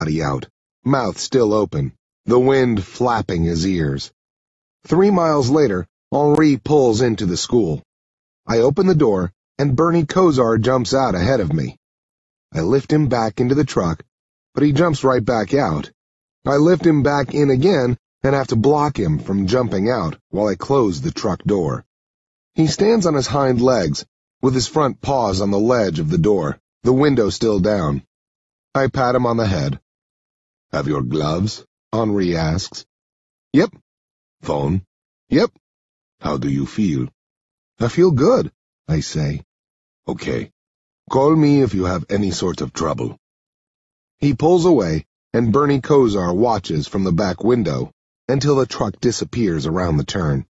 body out, mouth still open, the wind flapping his ears. 3 miles later, Henri pulls into the school. I open the door, and Bernie Kosar jumps out ahead of me. I lift him back into the truck, but he jumps right back out. I lift him back in again and have to block him from jumping out while I close the truck door. He stands on his hind legs, with his front paws on the ledge of the door, the window still down. I pat him on the head. "Have your gloves?" Henri asks. "Yep." "Phone?" "Yep." "How do you feel?" "I feel good," I say. "Okay. Call me if you have any sort of trouble." He pulls away, and Bernie Kosar watches from the back window until the truck disappears around the turn.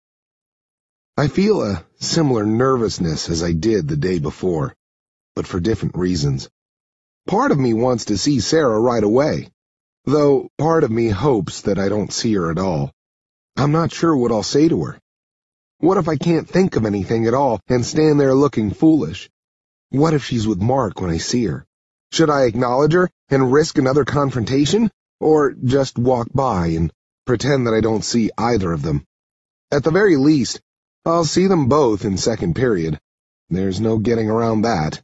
I feel a similar nervousness as I did the day before, but for different reasons. Part of me wants to see Sarah right away, though part of me hopes that I don't see her at all. I'm not sure what I'll say to her. What if I can't think of anything at all and stand there looking foolish? What if she's with Mark when I see her? Should I acknowledge her and risk another confrontation, or just walk by and pretend that I don't see either of them? At the very least, I'll see them both in second period. There's no getting around that.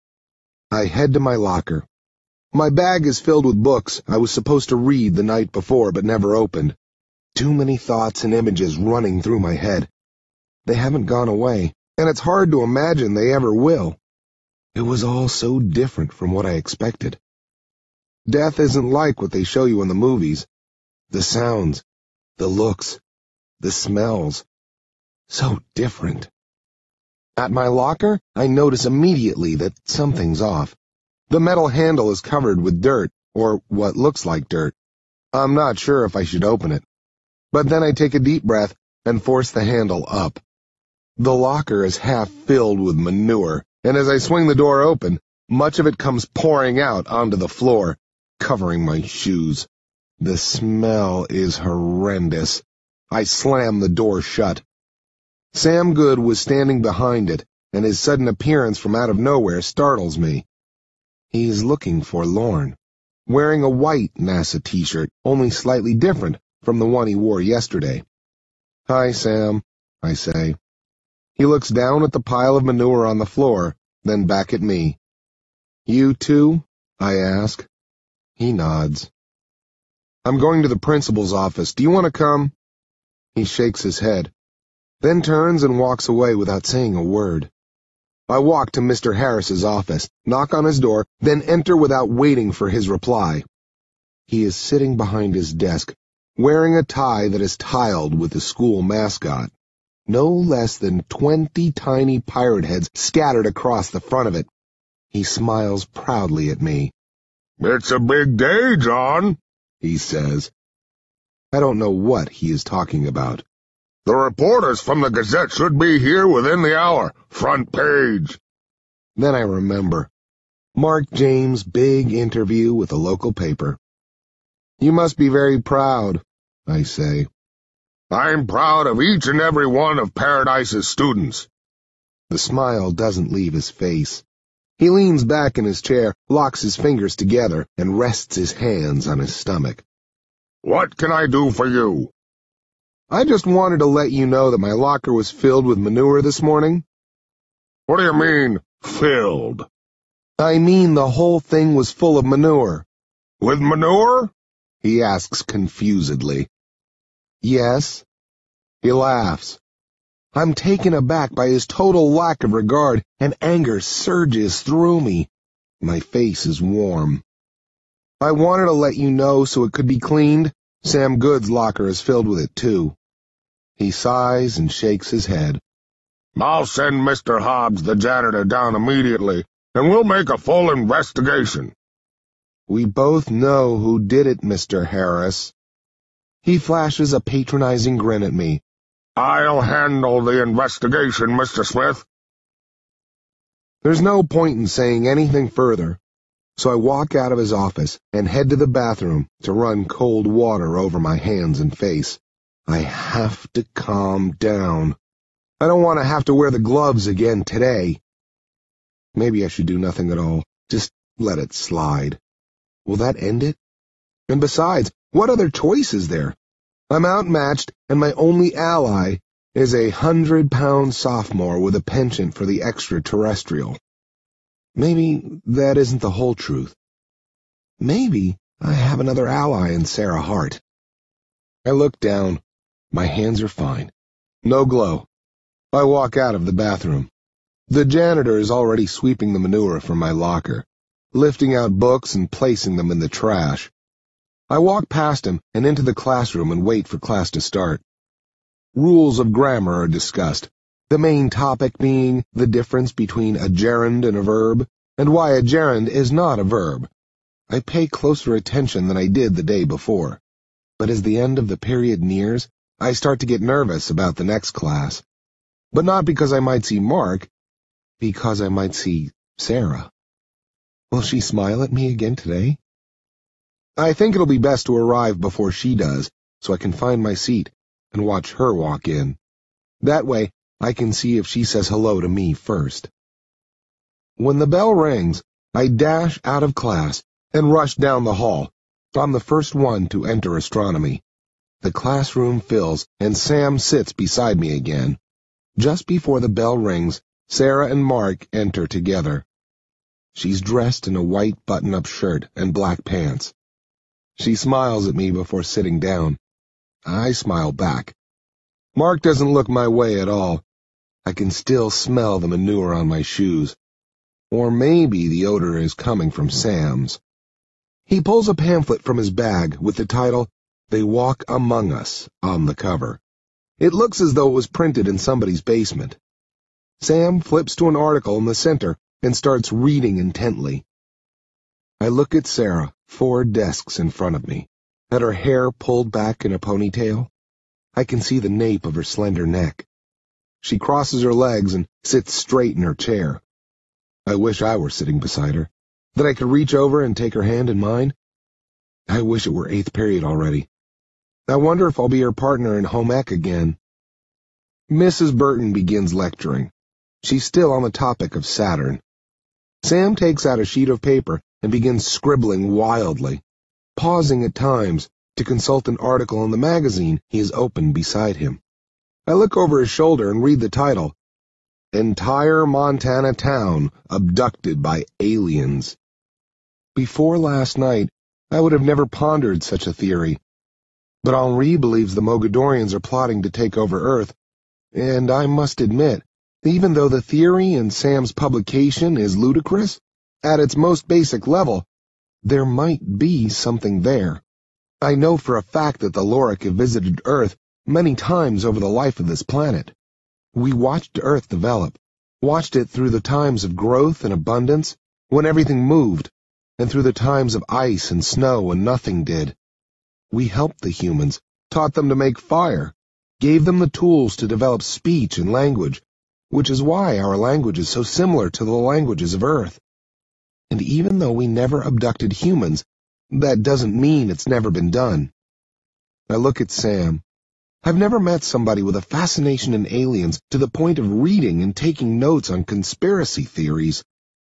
I head to my locker. My bag is filled with books I was supposed to read the night before but never opened. Too many thoughts and images running through my head. They haven't gone away, and it's hard to imagine they ever will. It was all so different from what I expected. Death isn't like what they show you in the movies. The sounds, the looks, the smells. So different. At my locker, I notice immediately that something's off. The metal handle is covered with dirt, or what looks like dirt. I'm not sure if I should open it. But then I take a deep breath and force the handle up. The locker is half filled with manure, and as I swing the door open, much of it comes pouring out onto the floor, covering my shoes. The smell is horrendous. I slam the door shut. Sam Good was standing behind it, and his sudden appearance from out of nowhere startles me. He's looking forlorn, wearing a white NASA t-shirt, only slightly different from the one he wore yesterday. "Hi, Sam," I say. He looks down at the pile of manure on the floor, then back at me. "You too?" I ask. He nods. "I'm going to the principal's office. Do you want to come?" He shakes his head, then turns and walks away without saying a word. I walk to Mr. Harris's office, knock on his door, then enter without waiting for his reply. He is sitting behind his desk, wearing a tie that is tiled with the school mascot. No less than 20 tiny pirate heads scattered across the front of it. He smiles proudly at me. "It's a big day, John," he says. I don't know what he is talking about. "The reporters from the Gazette should be here within the hour. Front page." Then I remember. Mark James' big interview with a local paper. "You must be very proud," I say. "I'm proud of each and every one of Paradise's students." The smile doesn't leave his face. He leans back in his chair, locks his fingers together, and rests his hands on his stomach. "What can I do for you?" "I just wanted to let you know that my locker was filled with manure this morning." "What do you mean, filled?" "I mean the whole thing was full of manure." "With manure?" he asks confusedly. "Yes." He laughs. I'm taken aback by his total lack of regard, and anger surges through me. My face is warm. "I wanted to let you know so it could be cleaned. Sam Good's locker is filled with it, too." He sighs and shakes his head. "I'll send Mr. Hobbs, the janitor, down immediately, and we'll make a full investigation." "We both know who did it, Mr. Harris." He flashes a patronizing grin at me. "I'll handle the investigation, Mr. Smith." There's no point in saying anything further, so I walk out of his office and head to the bathroom to run cold water over my hands and face. I have to calm down. I don't want to have to wear the gloves again today. Maybe I should do nothing at all. Just let it slide. Will that end it? And besides, what other choice is there? I'm outmatched, and my only ally is a 100-pound sophomore with a penchant for the extraterrestrial. Maybe that isn't the whole truth. Maybe I have another ally in Sarah Hart. I look down. My hands are fine. No glow. I walk out of the bathroom. The janitor is already sweeping the manure from my locker, lifting out books and placing them in the trash. I walk past him and into the classroom and wait for class to start. Rules of grammar are discussed, the main topic being the difference between a gerund and a verb, and why a gerund is not a verb. I pay closer attention than I did the day before, but as the end of the period nears, I start to get nervous about the next class. But not because I might see Mark, because I might see Sarah. Will she smile at me again today? I think it'll be best to arrive before she does, so I can find my seat and watch her walk in. That way, I can see if she says hello to me first. When the bell rings, I dash out of class and rush down the hall. I'm the first one to enter astronomy. The classroom fills, and Sam sits beside me again. Just before the bell rings, Sarah and Mark enter together. She's dressed in a white button-up shirt and black pants. She smiles at me before sitting down. I smile back. Mark doesn't look my way at all. I can still smell the manure on my shoes. Or maybe the odor is coming from Sam's. He pulls a pamphlet from his bag with the title, "They Walk Among Us," on the cover. It looks as though it was printed in somebody's basement. Sam flips to an article in the center and starts reading intently. I look at Sarah, 4 desks in front of me, at her hair pulled back in a ponytail. I can see the nape of her slender neck. She crosses her legs and sits straight in her chair. I wish I were sitting beside her, that I could reach over and take her hand in mine. I wish it were 8th period already. I wonder if I'll be her partner in home ec again. Mrs. Burton begins lecturing. She's still on the topic of Saturn. Sam takes out a sheet of paper and begins scribbling wildly, pausing at times to consult an article in the magazine he has opened beside him. I look over his shoulder and read the title, "Entire Montana Town Abducted by Aliens." Before last night, I would have never pondered such a theory, but Henri believes the Mogadorians are plotting to take over Earth, and I must admit, even though the theory in Sam's publication is ludicrous, at its most basic level, there might be something there. I know for a fact that the Lorik have visited Earth many times over the life of this planet. We watched Earth develop, watched it through the times of growth and abundance, when everything moved, and through the times of ice and snow when nothing did. We helped the humans, taught them to make fire, gave them the tools to develop speech and language, which is why our language is so similar to the languages of Earth. And even though we never abducted humans, that doesn't mean it's never been done. I look at Sam. I've never met somebody with a fascination in aliens to the point of reading and taking notes on conspiracy theories.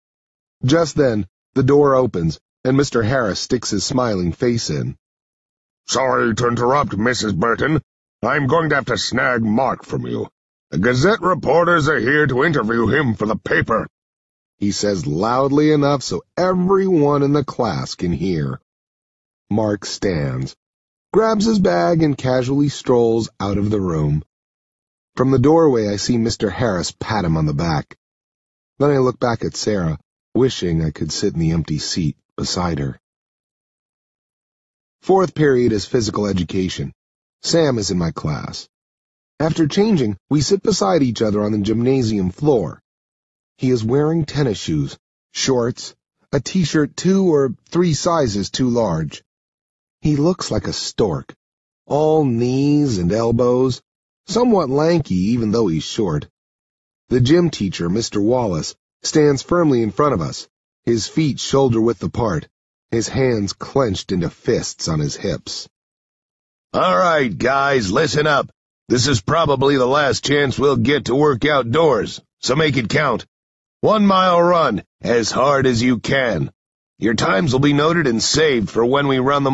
Just then, the door opens, and Mr. Harris sticks his smiling face in. "Sorry to interrupt, Mrs. Burton. I'm going to have to snag Mark from you. The Gazette reporters are here to interview him for the paper," he says loudly enough so everyone in the class can hear. Mark stands, grabs his bag, and casually strolls out of the room. From the doorway, I see Mr. Harris pat him on the back. Then I look back at Sarah, wishing I could sit in the empty seat beside her. 4th period is physical education. Sam is in my class. After changing, we sit beside each other on the gymnasium floor. He is wearing tennis shoes, shorts, a t-shirt 2 or 3 sizes too large. He looks like a stork, all knees and elbows, somewhat lanky even though he's short. The gym teacher, Mr. Wallace, stands firmly in front of us, his feet shoulder-width apart, his hands clenched into fists on his hips. "All right, guys, listen up. This is probably the last chance we'll get to work outdoors, so make it count. 1-mile run, as hard as you can. Your times will be noted and saved for when we run the